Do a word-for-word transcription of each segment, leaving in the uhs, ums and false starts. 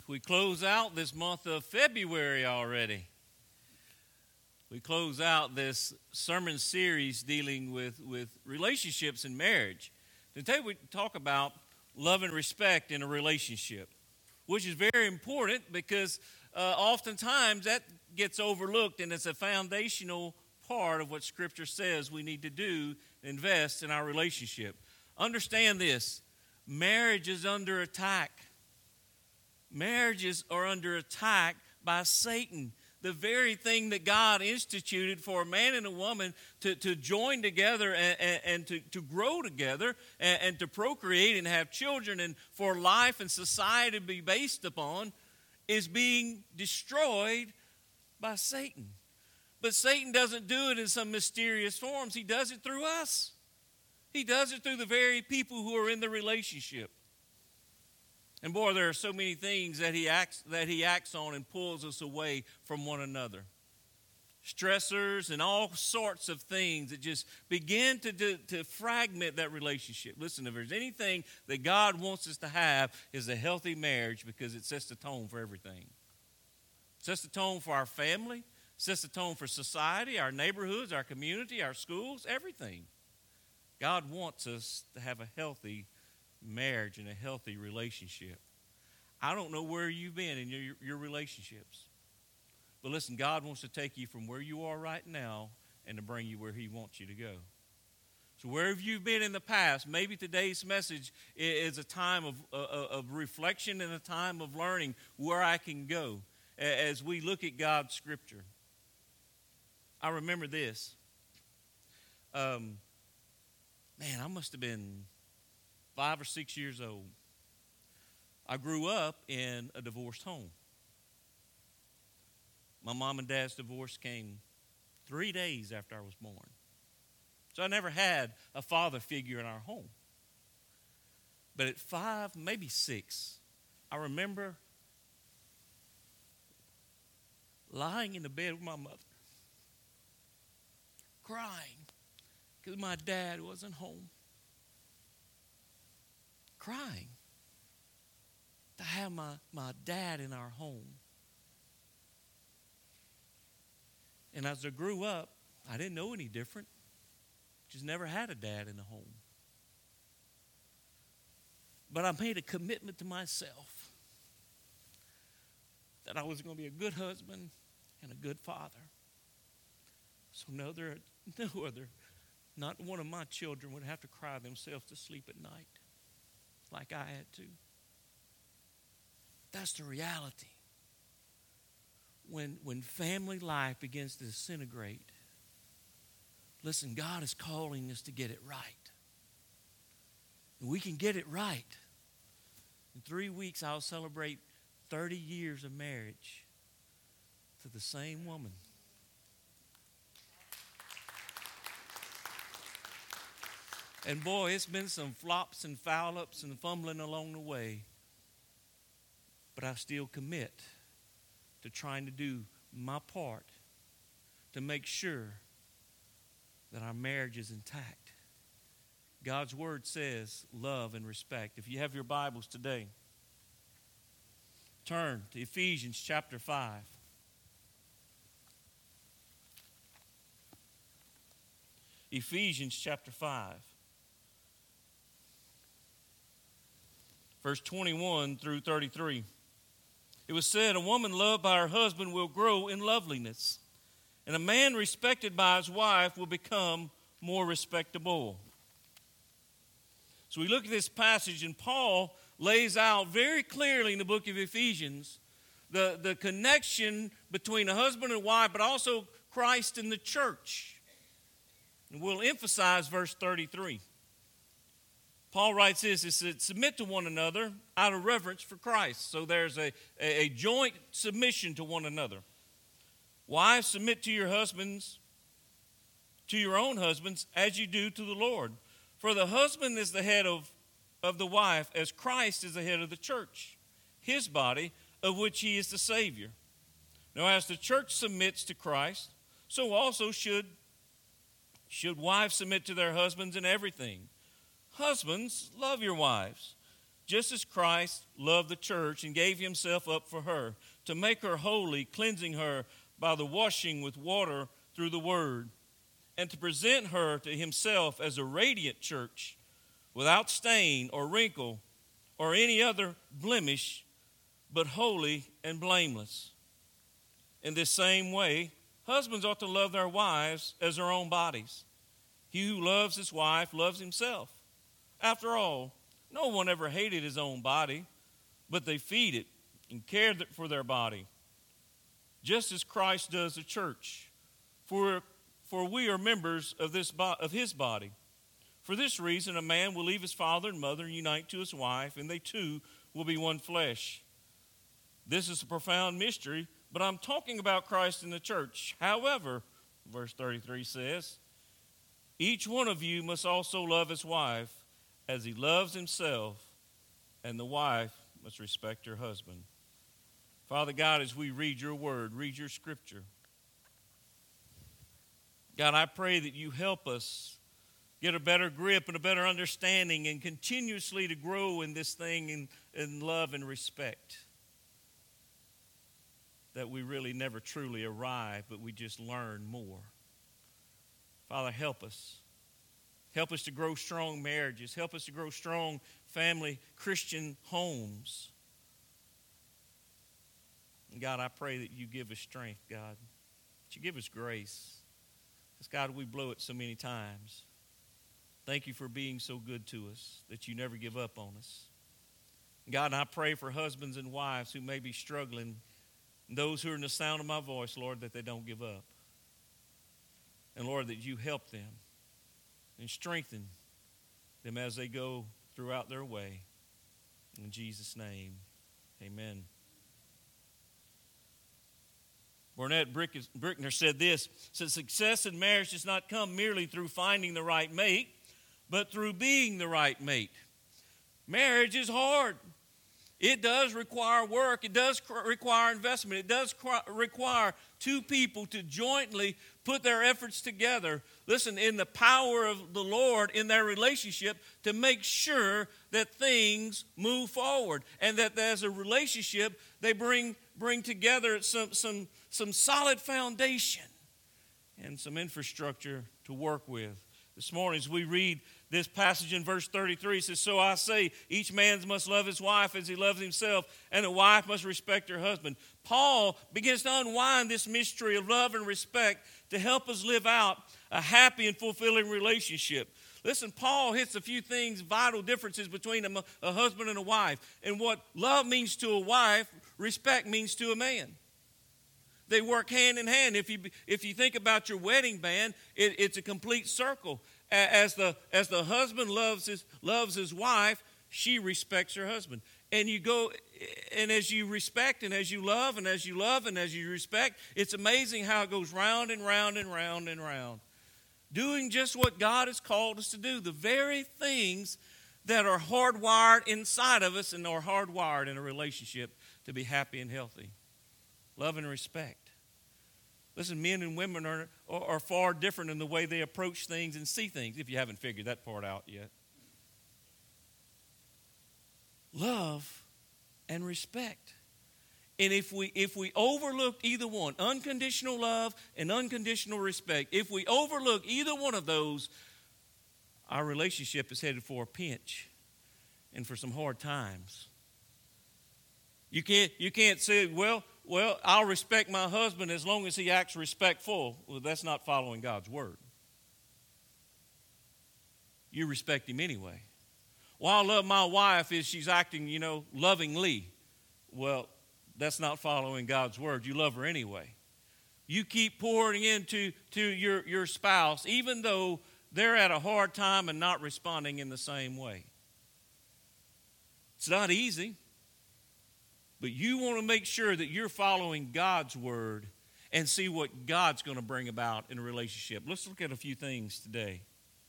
we close out this month of February already. We close out this sermon series dealing with, with relationships and marriage. Today we talk about love and respect in a relationship, which is very important because uh, oftentimes that gets overlooked, and it's a foundational part of what Scripture says we need to do, invest in our relationship. Understand this, marriage is under attack. Marriages are under attack by Satan. The very thing that God instituted for a man and a woman to, to join together and, and, and to, to grow together and, and to procreate and have children and for life and society to be based upon is being destroyed by Satan. But Satan doesn't do it in some mysterious forms. He does it through us. He does it through the very people who are in the relationship. And boy, there are so many things that he acts that he acts on and pulls us away from one another. Stressors and all sorts of things that just begin to, do, to fragment that relationship. Listen, if there's anything that God wants us to have is a healthy marriage, because it sets the tone for everything. It sets the tone for our family, sets the tone for society, our neighborhoods, our community, our schools, everything. God wants us to have a healthy marriage and a healthy relationship. I don't know where you've been in your, your relationships. But listen, God wants to take you from where you are right now and to bring you where He wants you to go. So wherever you've been in the past, maybe today's message is a time of, uh, of reflection and a time of learning where I can go as we look at God's Scripture. I remember this. Um, man, I must have been five or six years old. I grew up in a divorced home. My mom and dad's divorce came three days after I was born. So I never had a father figure in our home. But at five, maybe six, I remember lying in the bed with my mother, crying because my dad wasn't home. Crying to have my, my dad in our home. And as I grew up, I didn't know any different. Just never had a dad in the home. But I made a commitment to myself that I was going to be a good husband and a good father. So no other, no other, not one of my children would have to cry themselves to sleep at night like I had to. That's the reality. When, when family life begins to disintegrate, listen, God is calling us to get it right. And we can get it right. In three weeks, I'll celebrate thirty years of marriage to the same woman. And boy, it's been some flops and foul-ups and fumbling along the way. But I still commit to trying to do my part to make sure that our marriage is intact. God's Word says love and respect. If you have your Bibles today, turn to Ephesians chapter five. Ephesians chapter five. Verse twenty-one through thirty-three. It was said, a woman loved by her husband will grow in loveliness, and a man respected by his wife will become more respectable. So we look at this passage, and Paul lays out very clearly in the book of Ephesians the, the connection between a husband and wife, but also Christ and the church. And we'll emphasize verse thirty-three. Paul writes this, he said, submit to one another out of reverence for Christ. So there's a, a, a joint submission to one another. Wives, submit to your husbands, to your own husbands, as you do to the Lord. For the husband is the head of, of the wife, as Christ is the head of the church, his body, of which he is the Savior. Now, as the church submits to Christ, so also should, should wives submit to their husbands in everything. Husbands, love your wives, just as Christ loved the church and gave himself up for her, to make her holy, cleansing her by the washing with water through the word, and to present her to himself as a radiant church, without stain or wrinkle or any other blemish, but holy and blameless. In this same way, husbands ought to love their wives as their own bodies. He who loves his wife loves himself. After all, no one ever hated his own body, but they feed it and care for their body, just as Christ does the church. For, for we are members of, this, of his body. For this reason, a man will leave his father and mother and unite to his wife, and they two will be one flesh. This is a profound mystery, but I'm talking about Christ and the church. However, verse thirty-three says, each one of you must also love his wife as he loves himself, and the wife must respect her husband. Father God, as we read your word, read your scripture, God, I pray that you help us get a better grip and a better understanding and continuously to grow in this thing in, in love and respect. That we really never truly arrive, but we just learn more. Father, help us. Help us to grow strong marriages. Help us to grow strong family Christian homes. And God, I pray that you give us strength, God. That you give us grace. Because, God, we blow it so many times. Thank you for being so good to us, that you never give up on us. God, and I pray for husbands and wives who may be struggling, and those who are in the sound of my voice, Lord, that they don't give up. And, Lord, that you help them and strengthen them as they go throughout their way. In Jesus' name, amen. Burnett Brickner said this, said success in marriage does not come merely through finding the right mate, but through being the right mate. Marriage is hard. It does require work. It does require investment. It does require two people to jointly put their efforts together, listen, in the power of the Lord in their relationship to make sure that things move forward and that as a relationship they bring bring together some, some, some solid foundation and some infrastructure to work with. This morning as we read this passage in verse thirty-three, it says, so I say, each man must love his wife as he loves himself, and a wife must respect her husband. Paul begins to unwind this mystery of love and respect to help us live out a happy and fulfilling relationship. Listen, Paul hits a few things, vital differences between a, a husband and a wife. And what love means to a wife, respect means to a man. They work hand in hand. If you if you think about your wedding band, it, it's a complete circle. As the as the husband loves his loves his wife, she respects her husband. And you go, and as you respect, and as you love, and as you love, and as you respect, it's amazing how it goes round and round and round and round. Doing just what God has called us to do. The very things that are hardwired inside of us and are hardwired in a relationship to be happy and healthy. Love and respect. Listen, men and women are, are far different in the way they approach things and see things, if you haven't figured that part out yet. Love and respect. And if we if we overlook either one, unconditional love and unconditional respect, if we overlook either one of those, our relationship is headed for a pinch and for some hard times. You can't you can't say, well, well, I'll respect my husband as long as he acts respectful. Well, that's not following God's word. You respect him anyway. Well, I love my wife if she's acting, you know, lovingly. Well, that's not following God's word. You love her anyway. You keep pouring into to your, your spouse, even though they're at a hard time and not responding in the same way. It's not easy. But you want to make sure that you're following God's word and see what God's going to bring about in a relationship. Let's look at a few things today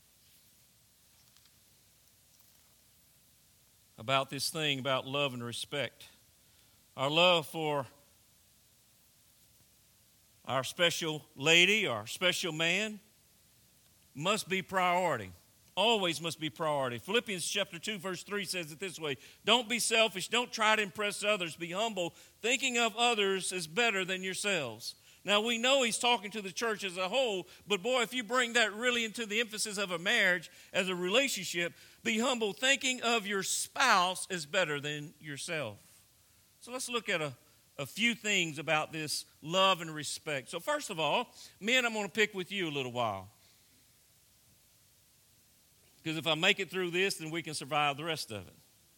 about this thing about love and respect. Our love for our special lady, our special man, must be priority. always must be priority. Philippians chapter two, verse three says it this way. Don't be selfish. Don't try to impress others. Be humble. Thinking of others is better than yourselves. Now, we know he's talking to the church as a whole, but boy, if you bring that really into the emphasis of a marriage as a relationship, be humble. Thinking of your spouse is better than yourself. So let's look at a, a few things about this love and respect. So first of all, men, I'm going to pick with you a little while. Because if I make it through this, then we can survive the rest of it.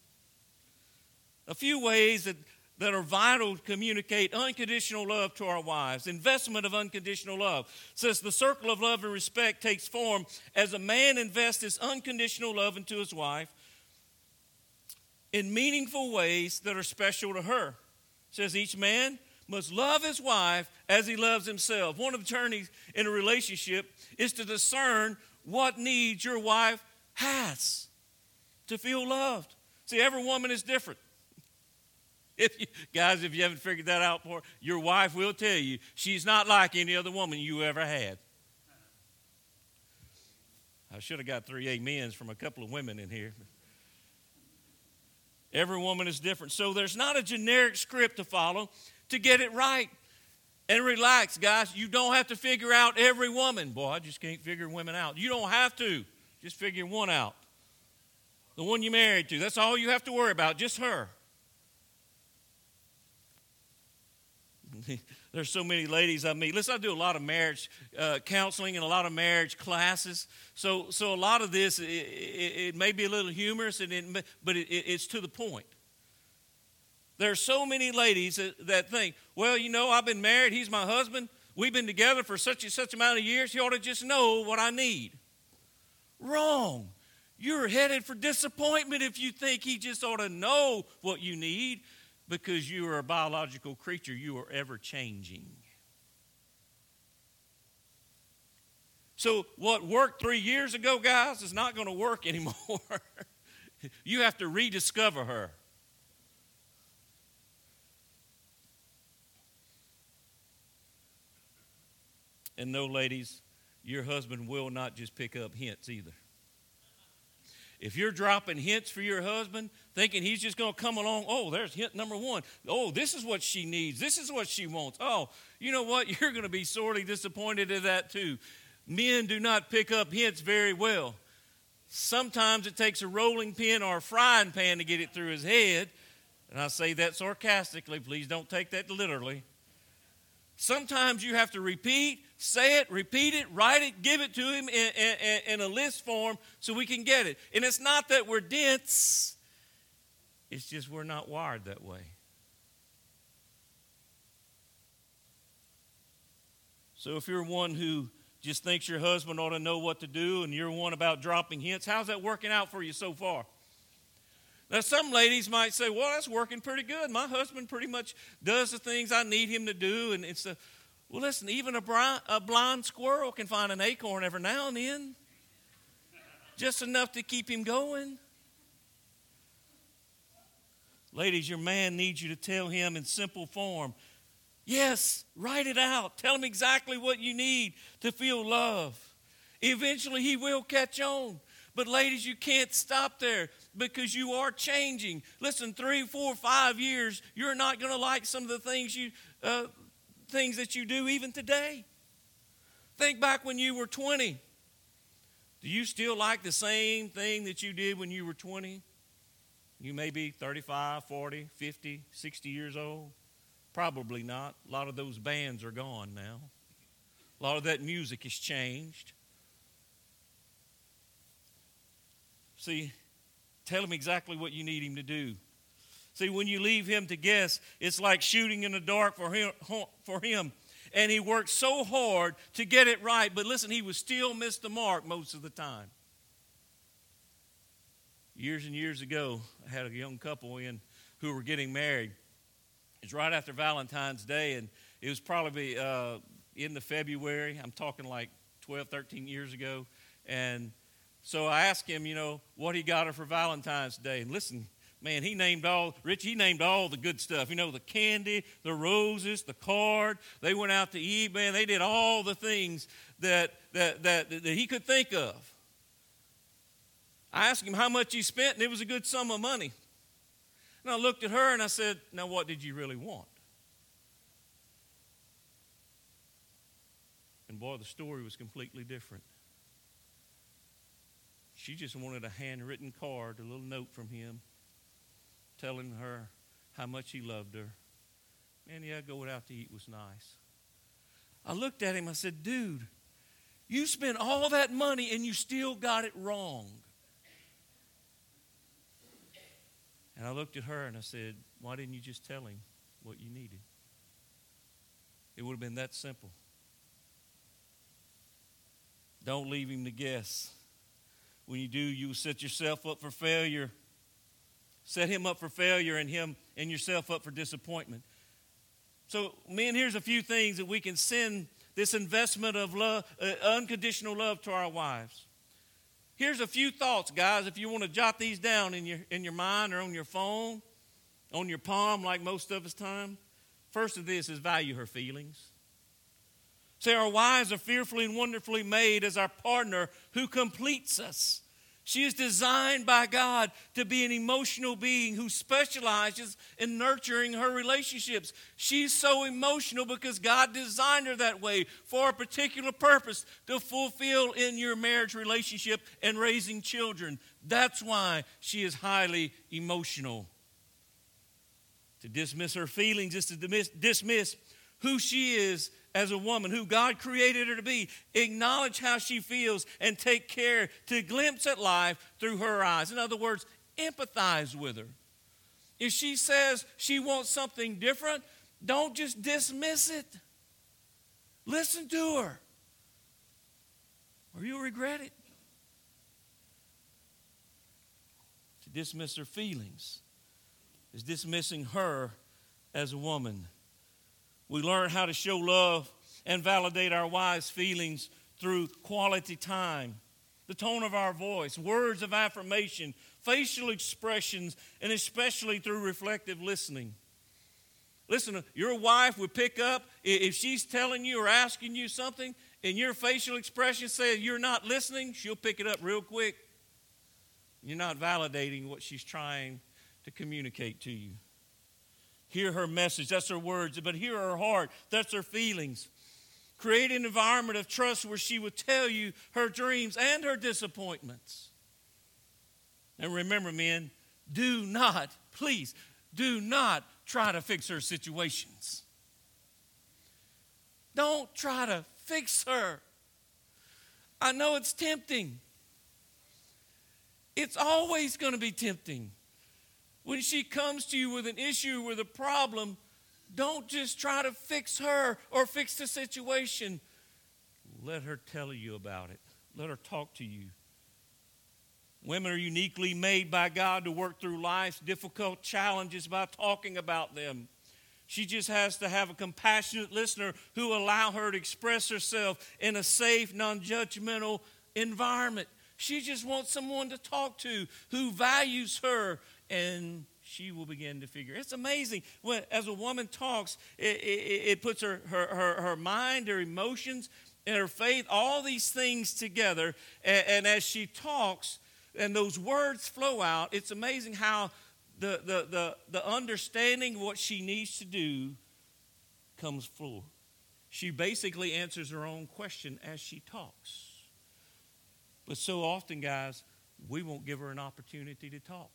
A few ways that that are vital to communicate unconditional love to our wives. Investment of unconditional love. It says the circle of love and respect takes form as a man invests his unconditional love into his wife in meaningful ways that are special to her. It says each man must love his wife as he loves himself. One of the journeys in a relationship is to discern what needs your wife has to feel loved. See, every woman is different. If you, guys, if you haven't figured that out before, your wife will tell you she's not like any other woman you ever had. I should have got three amens from a couple of women in here. Every woman is different. So there's not a generic script to follow to get it right. And relax, guys. You don't have to figure out every woman. Boy, I just can't figure women out. You don't have to. Just figure one out. The one you're married to. That's all you have to worry about. Just her. There's so many ladies I meet. Listen, I do a lot of marriage uh, counseling and a lot of marriage classes. So, so a lot of this, it, it, it may be a little humorous, and it may, but it, it, it's to the point. There are so many ladies that, that think, well, you know, I've been married. He's my husband. We've been together for such and such amount of years. He ought to just know what I need. Wrong. You're headed for disappointment if you think he just ought to know what you need. Because you are a biological creature, you are ever changing. So what worked three years ago, guys, is not going to work anymore. You have to rediscover her. And no, ladies, your husband will not just pick up hints either. If you're dropping hints for your husband, thinking he's just going to come along, oh, there's hint number one. Oh, this is what she needs. This is what she wants. Oh, you know what? You're going to be sorely disappointed in that too. Men do not pick up hints very well. Sometimes it takes a rolling pin or a frying pan to get it through his head. And I say that sarcastically. Please don't take that literally. Sometimes you have to repeat, say it, repeat it, write it, give it to him in, in, in a list form so we can get it. And it's not that we're dense. It's just we're not wired that way. So if you're one who just thinks your husband ought to know what to do and you're one about dropping hints, how's that working out for you so far? Now, some ladies might say, well, that's working pretty good. My husband pretty much does the things I need him to do. And it's a, well, listen, even a blind, a blind squirrel can find an acorn every now and then. Just enough to keep him going. Ladies, your man needs you to tell him in simple form, yes, write it out. Tell him exactly what you need to feel love. Eventually, he will catch on. But ladies, you can't stop there because you are changing. Listen, three, four, five years, you're not going to like some of the things you, uh, things that you do even today. Think back when you were twenty. Do you still like the same thing that you did when you were twenty? You may be thirty-five, forty, fifty, sixty years old. Probably not. A lot of those bands are gone now. A lot of that music has changed. See, tell him exactly what you need him to do. See, when you leave him to guess, it's like shooting in the dark for him. For him. And he worked so hard to get it right, but listen, he would still miss the mark most of the time. Years and years ago, I had a young couple in who were getting married. It was right after Valentine's Day, and it was probably uh, in the February. I'm talking like twelve, thirteen years ago. And so I asked him, you know, what he got her for Valentine's Day. And listen, man, he named all, Rich, he named all the good stuff. You know, the candy, the roses, the card. They went out to eat, man. They did all the things that that that, that he could think of. I asked him how much he spent, and it was a good sum of money. And I looked at her and I said, now what did you really want? And boy, the story was completely different. She just wanted a handwritten card, a little note from him, telling her how much he loved her. Man, yeah, going out to eat was nice. I looked at him, I said, dude, you spent all that money and you still got it wrong. And I looked at her and I said, why didn't you just tell him what you needed? It would have been that simple. Don't leave him to guess. When you do, you will set yourself up for failure. Set him up for failure and him and yourself up for disappointment. So, men, here's a few things that we can send this investment of love, uh, unconditional love to our wives. Here's a few thoughts, guys, if you want to jot these down in your in your mind or on your phone, on your palm, like most of us time. First of this is value her feelings. Say our wives are fearfully and wonderfully made as our partner who completes us. She is designed by God to be an emotional being who specializes in nurturing her relationships. She's so emotional because God designed her that way for a particular purpose to fulfill in your marriage relationship and raising children. That's why she is highly emotional. To dismiss her feelings is to dismiss, dismiss who she is as a woman, who God created her to be. Acknowledge how she feels and take care to glimpse at life through her eyes. In other words, empathize with her. If she says she wants something different, don't just dismiss it. Listen to her, or you'll regret it. To dismiss her feelings is dismissing her as a woman. We learn how to show love and validate our wives' feelings through quality time, the tone of our voice, words of affirmation, facial expressions, and especially through reflective listening. Listen, your wife would pick up, if she's telling you or asking you something, and your facial expression says you're not listening, she'll pick it up real quick. You're not validating what she's trying to communicate to you. Hear her message, that's her words, but hear her heart, that's her feelings. Create an environment of trust where she will tell you her dreams and her disappointments. And remember, men, do not, please, do not try to fix her situations. Don't try to fix her. I know it's tempting. It's always going to be tempting. When she comes to you with an issue, with a problem, don't just try to fix her or fix the situation. Let her tell you about it. Let her talk to you. Women are uniquely made by God to work through life's difficult challenges by talking about them. She just has to have a compassionate listener who will allow her to express herself in a safe, non-judgmental environment. She just wants someone to talk to who values her, and she will begin to figure. It's amazing. When, as a woman talks, it, it, it puts her, her, her, her mind, her emotions, and her faith, all these things together. And, and as she talks, and those words flow out, it's amazing how the, the, the, the understanding of what she needs to do comes full. She basically answers her own question as she talks. But so often, guys, we won't give her an opportunity to talk.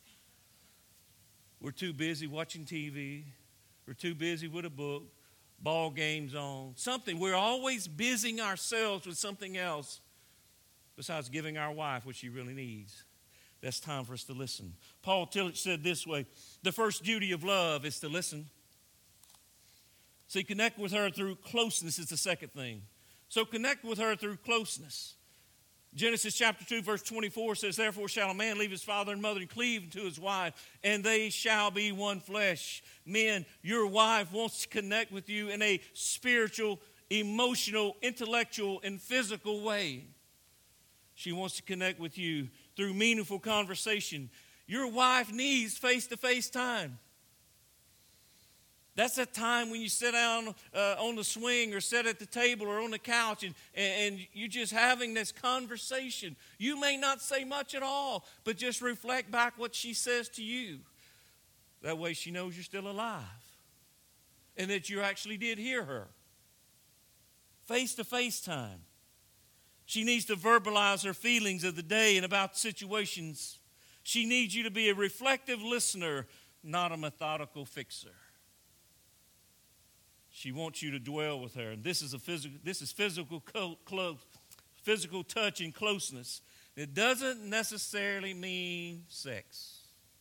We're too busy watching T V. We're too busy with a book, ball games on, something. We're always busying ourselves with something else besides giving our wife what she really needs. That's time for us to listen. Paul Tillich said this way, the first duty of love is to listen. See, connect with her through closeness is the second thing. So connect with her through closeness. Genesis chapter two, verse twenty-four says, therefore shall a man leave his father and mother and cleave to his wife, and they shall be one flesh. Men, your wife wants to connect with you in a spiritual, emotional, intellectual, and physical way. She wants to connect with you through meaningful conversation. Your wife needs face-to-face time. That's that time when you sit down uh, on the swing or sit at the table or on the couch and, and you're just having this conversation. You may not say much at all, but just reflect back what she says to you. That way she knows you're still alive and that you actually did hear her. Face-to-face time. She needs to verbalize her feelings of the day and about situations. She needs you to be a reflective listener, not a methodical fixer. She wants you to dwell with her. And this is a physical, this is physical, close, physical touch and closeness. It doesn't necessarily mean sex.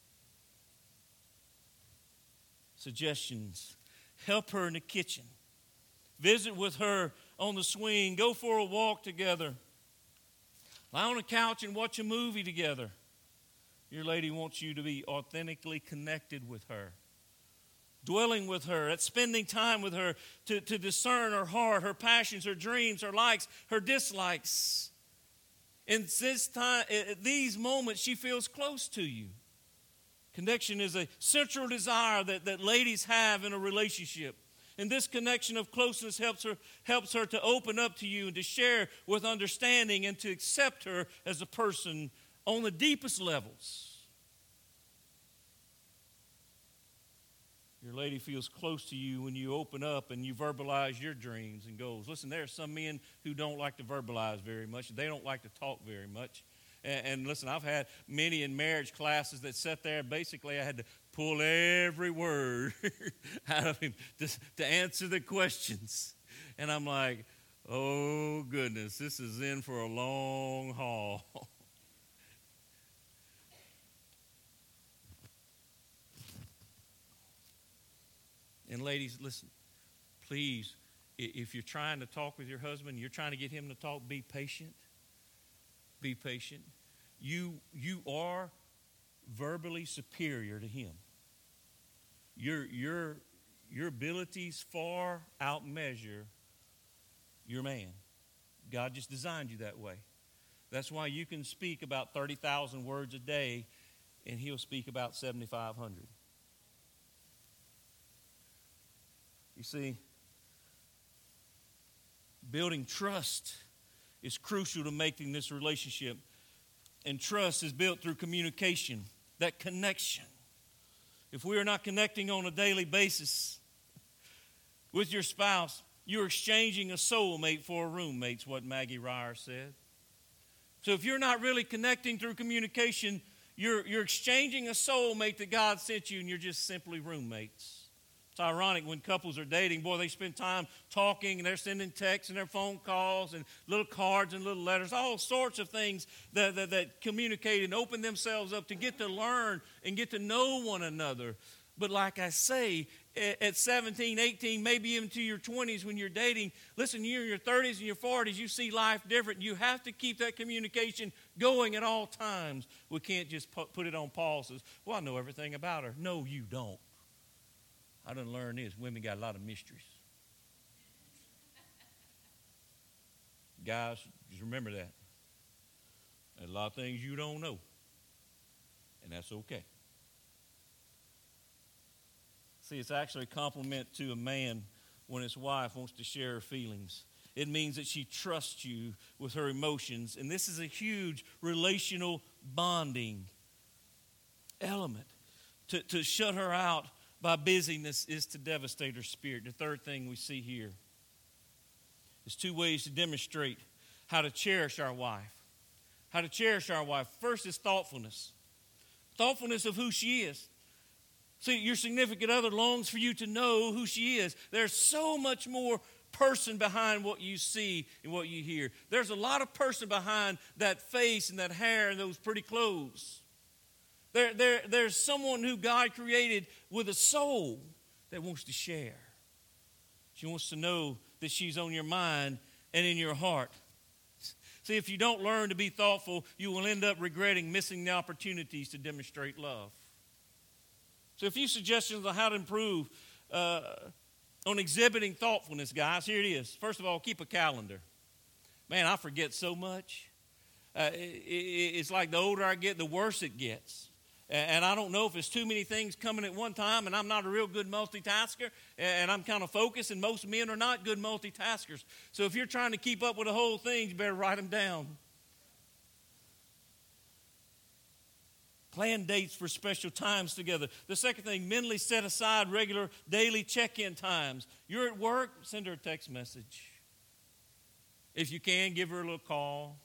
Suggestions. Help her in the kitchen. Visit with her on the swing. Go for a walk together. Lie on a couch and watch a movie together. Your lady wants you to be authentically connected with her. Dwelling with her, at spending time with her to, to discern her heart, her passions, her dreams, her likes, her dislikes. In this time, at these moments, she feels close to you. Connection is a central desire that, that ladies have in a relationship. And this connection of closeness helps her, helps her to open up to you and to share with understanding and to accept her as a person on the deepest levels. Your lady feels close to you when you open up and you verbalize your dreams and goals. Listen, there are some men who don't like to verbalize very much. They don't like to talk very much. And, and listen, I've had many in marriage classes that sat there. Basically, I had to pull every word out of him to, to answer the questions. And I'm like, oh, goodness, this is in for a long haul. And ladies, listen, please, if you're trying to talk with your husband, you're trying to get him to talk, be patient. Be patient. You, you are verbally superior to him. Your, your, your abilities far outmeasure your man. God just designed you that way. That's why you can speak about thirty thousand words a day, and he'll speak about seventy-five hundred. You see, building trust is crucial to making this relationship. And trust is built through communication, that connection. If we are not connecting on a daily basis with your spouse, you're exchanging a soulmate for a roommate's what Maggie Ryer said. So if you're not really connecting through communication, you're, you're exchanging a soulmate that God sent you, and you're just simply roommates. It's ironic when couples are dating, boy, they spend time talking and they're sending texts and their phone calls and little cards and little letters, all sorts of things that, that, that communicate and open themselves up to get to learn and get to know one another. But like I say, at seventeen, eighteen, maybe even to your twenties when you're dating, listen, you're in your thirties and your forties, you see life different. You have to keep that communication going at all times. We can't just put it on pause. Well, I know everything about her. No, you don't. I done learned this. Women got a lot of mysteries. Guys, just remember that. There's a lot of things you don't know. And that's okay. See, it's actually a compliment to a man when his wife wants to share her feelings. It means that she trusts you with her emotions. And this is a huge relational bonding element. To, to shut her out by busyness is to devastate her spirit. The third thing we see here is two ways to demonstrate how to cherish our wife. How to cherish our wife. First is thoughtfulness. Thoughtfulness of who she is. See, your significant other longs for you to know who she is. There's so much more person behind what you see and what you hear. There's a lot of person behind that face and that hair and those pretty clothes. There, there, there's someone who God created with a soul that wants to share. She wants to know that she's on your mind and in your heart. See, if you don't learn to be thoughtful, you will end up regretting missing the opportunities to demonstrate love. So a few suggestions on how to improve uh, on exhibiting thoughtfulness, guys. Here it is. First of all, keep a calendar. Man, I forget so much. Uh, it, it, it's like the older I get, the worse it gets. And I don't know if it's too many things coming at one time, and I'm not a real good multitasker, and I'm kind of focused, and most men are not good multitaskers. So if you're trying to keep up with the whole thing, you better write them down. Plan dates for special times together. The second thing, mentally set aside regular daily check-in times. You're at work, send her a text message. If you can, give her a little call.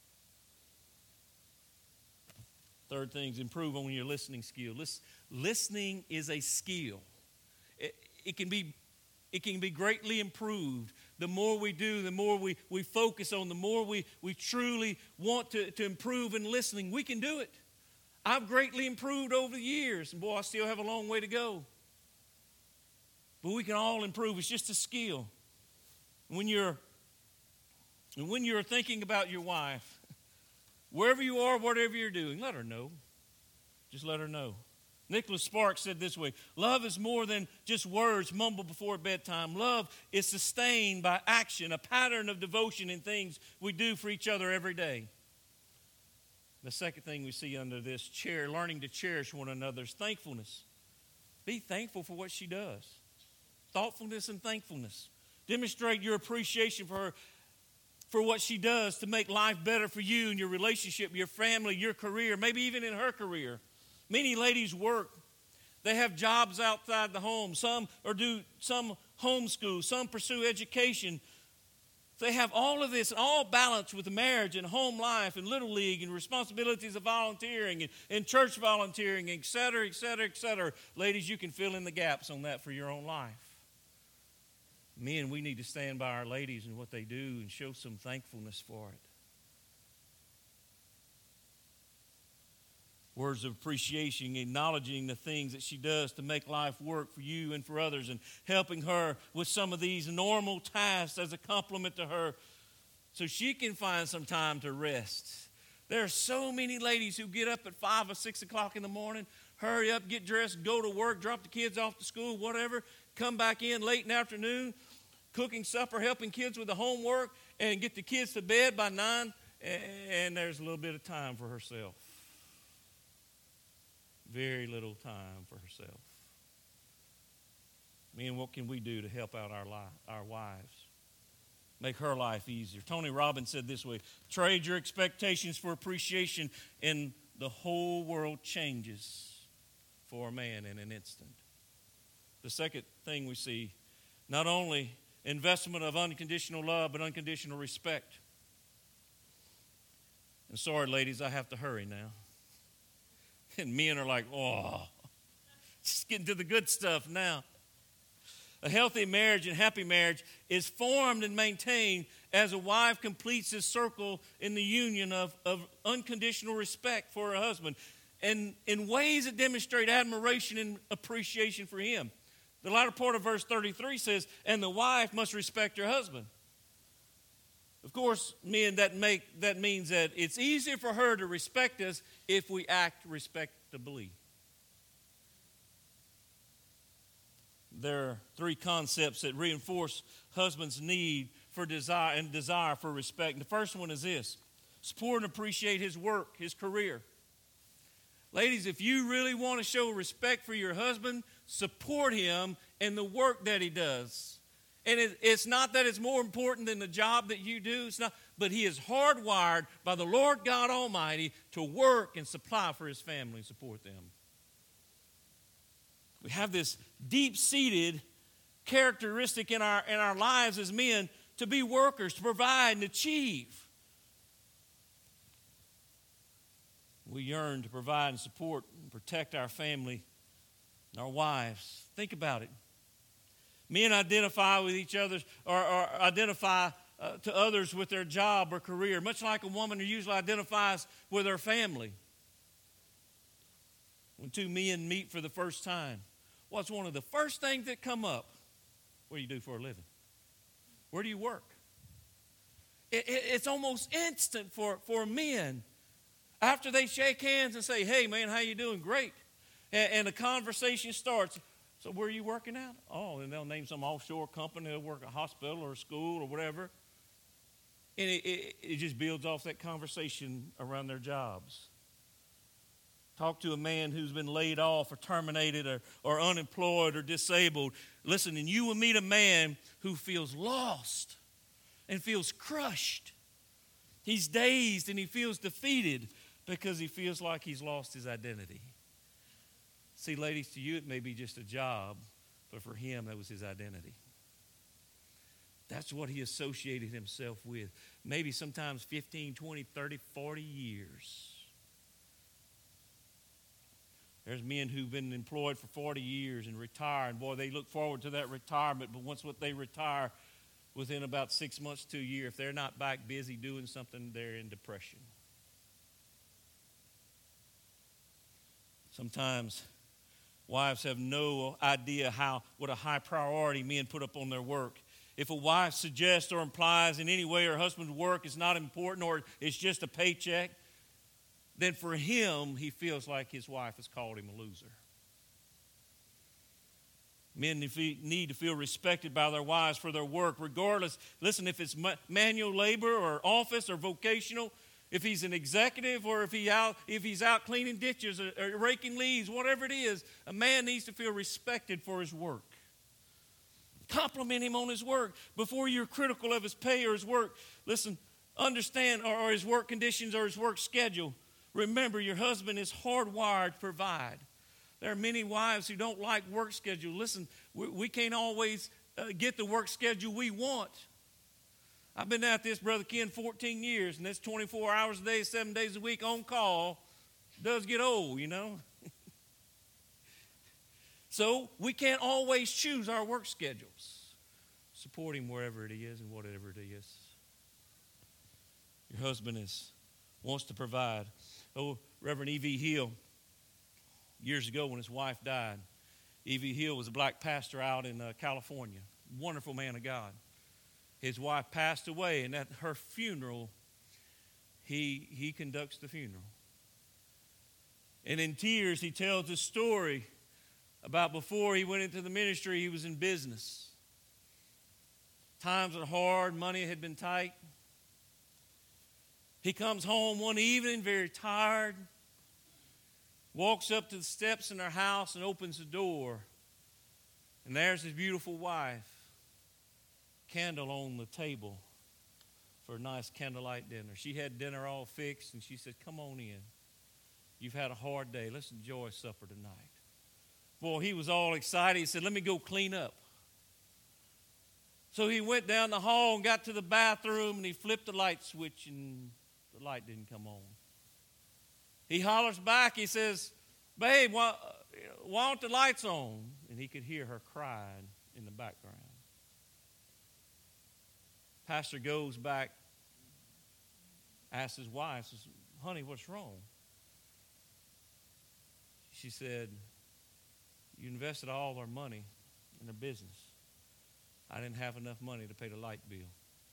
Third thing is improve on your listening skill. Listen, listening is a skill. It, it can be it can be greatly improved. The more we do, the more we, we focus on, the more we, we truly want to, to improve in listening, we can do it. I've greatly improved over the years, and boy, I still have a long way to go. But we can all improve. It's just a skill. When you're, and when you're thinking about your wife, wherever you are, whatever you're doing, let her know. Just let her know. Nicholas Sparks said this way, love is more than just words mumbled before bedtime. Love is sustained by action, a pattern of devotion in things we do for each other every day. The second thing we see under this, chair, learning to cherish one another's thankfulness. Be thankful for what she does. Thoughtfulness and thankfulness. Demonstrate your appreciation for her, for what she does to make life better for you and your relationship, your family, your career, maybe even in her career. Many ladies work. They have jobs outside the home. Some or do some homeschool. Some pursue education. They have all of this all balanced with marriage and home life and Little League and responsibilities of volunteering and, and church volunteering, et cetera, et cetera, et cetera. Ladies, you can fill in the gaps on that for your own life. Men, we need to stand by our ladies and what they do and show some thankfulness for it. Words of appreciation, acknowledging the things that she does to make life work for you and for others, and helping her with some of these normal tasks as a compliment to her so she can find some time to rest. There are so many ladies who get up at five or six o'clock in the morning, hurry up, get dressed, go to work, drop the kids off to school, whatever, come back in late in the afternoon, cooking supper, helping kids with the homework, and get the kids to bed by nine, and there's a little bit of time for herself. Very little time for herself. Men, what can we do to help out our life, our wives? Make her life easier. Tony Robbins said this way, trade your expectations for appreciation and the whole world changes for a man in an instant. The second thing we see, not only investment of unconditional love, but unconditional respect. And sorry, ladies, I have to hurry now. And men are like, oh, just getting to the good stuff now. A healthy marriage and happy marriage is formed and maintained as a wife completes this circle in the union of, of unconditional respect for her husband and in ways that demonstrate admiration and appreciation for him. The latter part of verse thirty-three says, and the wife must respect her husband. Of course, men, that make that means that it's easier for her to respect us if we act respectably. There are three concepts that reinforce husband's need for desire and desire for respect. And the first one is this: support and appreciate his work, his career. Ladies, if you really want to show respect for your husband, support him in the work that he does. And it, it's not that it's more important than the job that you do. It's not, but he is hardwired by the Lord God Almighty to work and supply for his family and support them. We have this deep-seated characteristic in our, in our lives as men to be workers, to provide and achieve. We yearn to provide and support and protect our family and our wives. Think about it. Men identify with each other or, or identify uh, to others with their job or career, much like a woman who usually identifies with her family. When two men meet for the first time, what's one of the first things that come up? What do you do for a living? Where do you work? It, it, it's almost instant for, for men. After they shake hands and say, hey, man, how you doing? Great. And, and the conversation starts. So where are you working at? Oh, and they'll name some offshore company. They'll work at a hospital or a school or whatever. And it, it, it just builds off that conversation around their jobs. Talk to a man who's been laid off or terminated or, or unemployed or disabled. Listen, and you will meet a man who feels lost and feels crushed. He's dazed and he feels defeated because he feels like he's lost his identity. See, ladies, to you it may be just a job, but for him that was his identity. That's what he associated himself with. Maybe sometimes fifteen, twenty, thirty, forty years. There's men who've been employed for forty years and retire, and boy, they look forward to that retirement, but once what they retire, within about six months to a year, if they're not back busy doing something, they're in depression. Sometimes wives have no idea how what a high priority men put up on their work. If a wife suggests or implies in any way her husband's work is not important or it's just a paycheck, then for him, he feels like his wife has called him a loser. Men need to feel respected by their wives for their work, regardless, listen, if it's manual labor or office or vocational, if he's an executive or if, he out, if he's out cleaning ditches or, or raking leaves, whatever it is, a man needs to feel respected for his work. Compliment him on his work before you're critical of his pay or his work. Listen, understand, or, or his work conditions or his work schedule. Remember, your husband is hardwired to provide. There are many wives who don't like work schedule. Listen, we, we can't always uh, get the work schedule we want. I've been at this, Brother Ken, fourteen years, and that's twenty-four hours a day, seven days a week on call. It does get old, you know. So we can't always choose our work schedules. Support him wherever it is and whatever it is. Your husband is wants to provide. Oh, Reverend E V Hill, years ago when his wife died, E V Hill was a black pastor out in uh, California. Wonderful man of God. His wife passed away, and at her funeral, he, he conducts the funeral. And in tears, he tells a story about before he went into the ministry, he was in business. Times were hard, money had been tight. He comes home one evening very tired, walks up to the steps in her house and opens the door. And there's his beautiful wife, candle on the table for a nice candlelight dinner. She had dinner all fixed, and she said, "Come on in. You've had a hard day. Let's enjoy supper tonight." Boy, he was all excited. He said, "Let me go clean up." So he went down the hall and got to the bathroom, and he flipped the light switch, and the light didn't come on. He hollers back. He says, "Babe, why, why aren't the lights on?" And he could hear her crying in the background. Pastor goes back, asks his wife, says, "Honey, what's wrong?" She said, "You invested all our money in a business. I didn't have enough money to pay the light bill."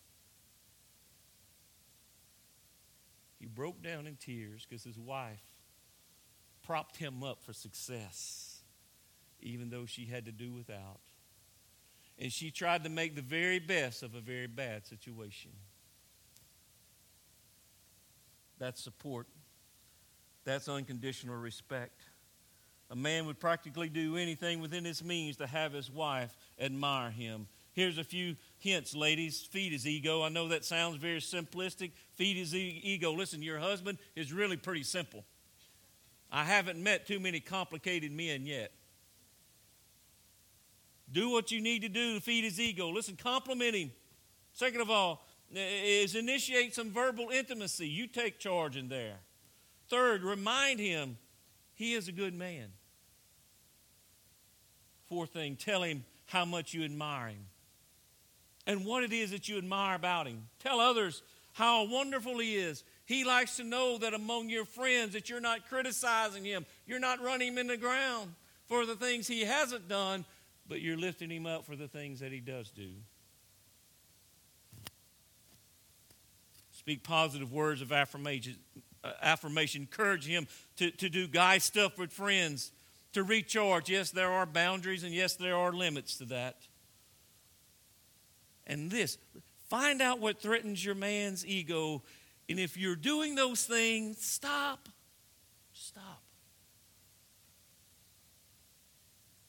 He broke down in tears because his wife propped him up for success, even though she had to do without. And she tried to make the very best of a very bad situation. That's support. That's unconditional respect. A man would practically do anything within his means to have his wife admire him. Here's a few hints, ladies. Feed his ego. I know that sounds very simplistic. Feed his e- ego. Listen, your husband is really pretty simple. I haven't met too many complicated men yet. Do what you need to do to feed his ego. Listen, compliment him. Second of all, is initiate some verbal intimacy. You take charge in there. Third, remind him he is a good man. Fourth thing, tell him how much you admire him and what it is that you admire about him. Tell others how wonderful he is. He likes to know that among your friends that you're not criticizing him. You're not running him in the ground for the things he hasn't done, but you're lifting him up for the things that he does do. Speak positive words of affirmation. Uh, affirmation. Encourage him to, to do guy stuff with friends, to recharge. Yes, there are boundaries, and yes, there are limits to that. And this, find out what threatens your man's ego, and if you're doing those things, stop. Stop.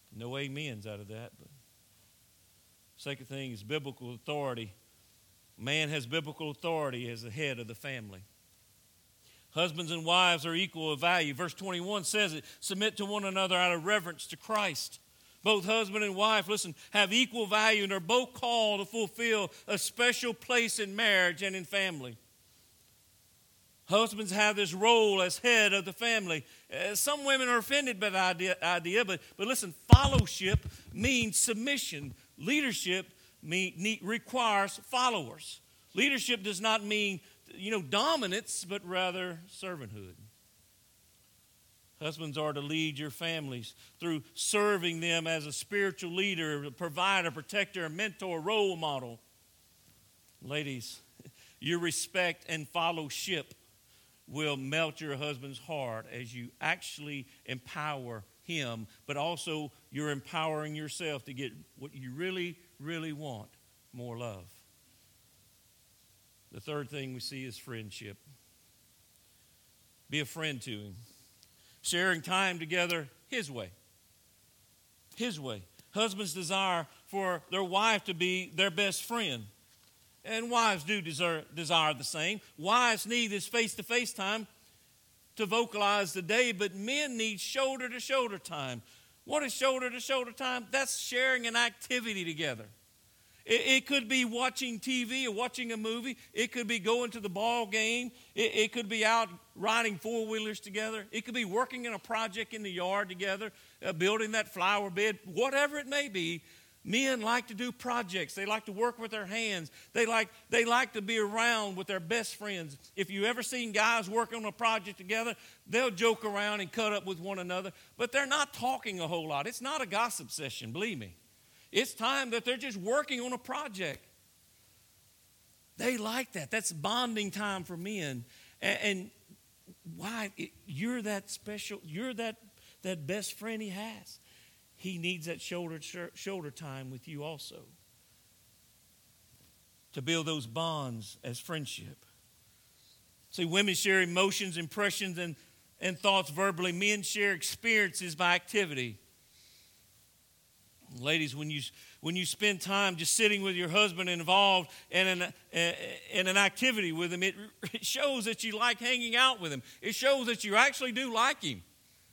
No amens out of that. But second thing is biblical authority. Man has biblical authority as the head of the family. Husbands and wives are equal of value. Verse twenty-one says it, submit to one another out of reverence to Christ. Both husband and wife, listen, have equal value, and are both called to fulfill a special place in marriage and in family. Husbands have this role as head of the family. Uh, some women are offended by the idea, idea but, but listen, fellowship means submission. Leadership mean, need, requires followers. Leadership does not mean, you know, dominance, but rather servanthood. Husbands are to lead your families through serving them as a spiritual leader, a provider, protector, a mentor, role model. Ladies, your respect and fellowship will melt your husband's heart as you actually empower him, but also you're empowering yourself to get what you really, really want, more love. The third thing we see is friendship. Be a friend to him. Sharing time together his way. His way. Husbands desire for their wife to be their best friend. And wives do desire, desire the same. Wives need this face-to-face time to vocalize the day, but men need shoulder-to-shoulder time. What is shoulder-to-shoulder time? That's sharing an activity together. It, it could be watching T V or watching a movie. It could be going to the ball game. It, it could be out riding four-wheelers together. It could be working in a project in the yard together, uh, building that flower bed, whatever it may be. Men like to do projects. They like to work with their hands. They like, they like to be around with their best friends. If you ever seen guys working on a project together, they'll joke around and cut up with one another, but they're not talking a whole lot. It's not a gossip session, believe me. It's time that they're just working on a project. They like that. That's bonding time for men. And, and why? It, you're that special, you're that, that best friend he has. He needs that shoulder shoulder time with you also to build those bonds as friendship. See, women share emotions, impressions, and, and thoughts verbally. Men share experiences by activity. Ladies, when you when you spend time just sitting with your husband involved in an, in an activity with him, it, it shows that you like hanging out with him. It shows that you actually do like him.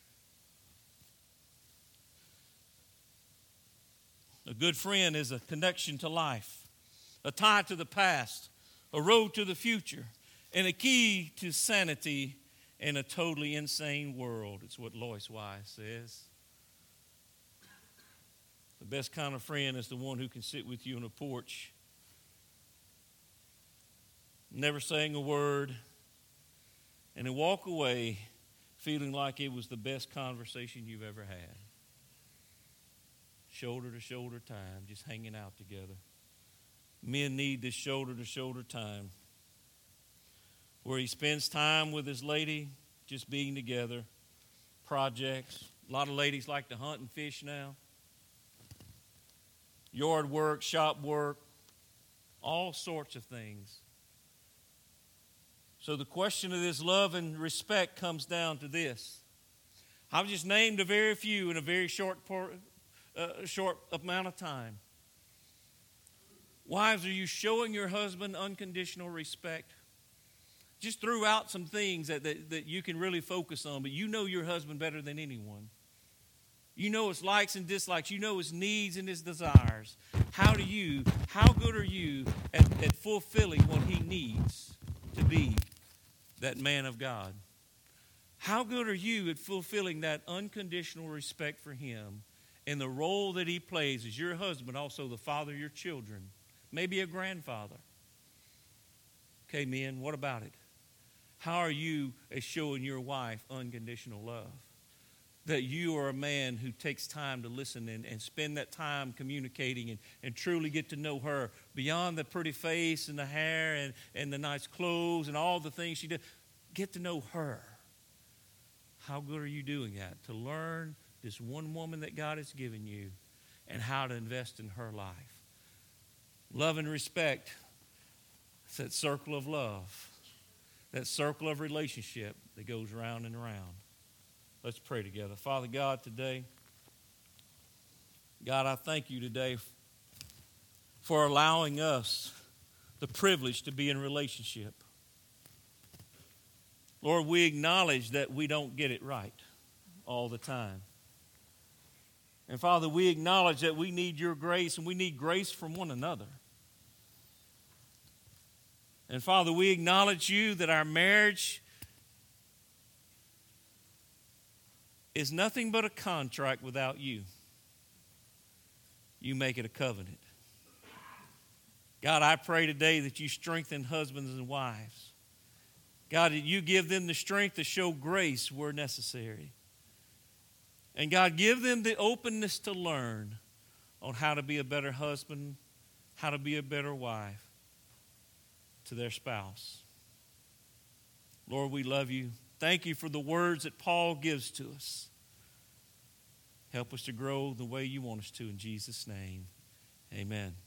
A good friend is a connection to life, a tie to the past, a road to the future, and a key to sanity in a totally insane world. It's what Lois Wise says. The best kind of friend is the one who can sit with you on a porch, never saying a word, and then walk away feeling like it was the best conversation you've ever had. Shoulder-to-shoulder time, just hanging out together. Men need this shoulder-to-shoulder time where he spends time with his lady, just being together, projects. A lot of ladies like to hunt and fish now. Yard work, shop work, all sorts of things. So the question of this love and respect comes down to this. I've just named a very few in a very short part. A short amount of time. Wives, are you showing your husband unconditional respect? Just threw out some things that, that, that you can really focus on, but you know your husband better than anyone. You know his likes and dislikes. You know his needs and his desires. How do you, how good are you at, at fulfilling what he needs to be that man of God? How good are you at fulfilling that unconditional respect for him? In the role that he plays as your husband, also the father of your children, maybe a grandfather. Okay, men, what about it? How are you as showing your wife unconditional love? That you are a man who takes time to listen and, and spend that time communicating and, and truly get to know her beyond the pretty face and the hair and, and the nice clothes and all the things she does. Get to know her. How good are you doing that? To learn this one woman that God has given you and how to invest in her life. Love and respect. It's that circle of love, that circle of relationship that goes round and round. Let's pray together. Father God, today, God, I thank you today for allowing us the privilege to be in relationship. Lord, we acknowledge that we don't get it right all the time. And Father, we acknowledge that we need your grace and we need grace from one another. And Father, we acknowledge you that our marriage is nothing but a contract without you. You make it a covenant. God, I pray today that you strengthen husbands and wives. God, that you give them the strength to show grace where necessary. And God, give them the openness to learn on how to be a better husband, how to be a better wife to their spouse. Lord, we love you. Thank you for the words that Paul gives to us. Help us to grow the way you want us to. In Jesus' name, amen.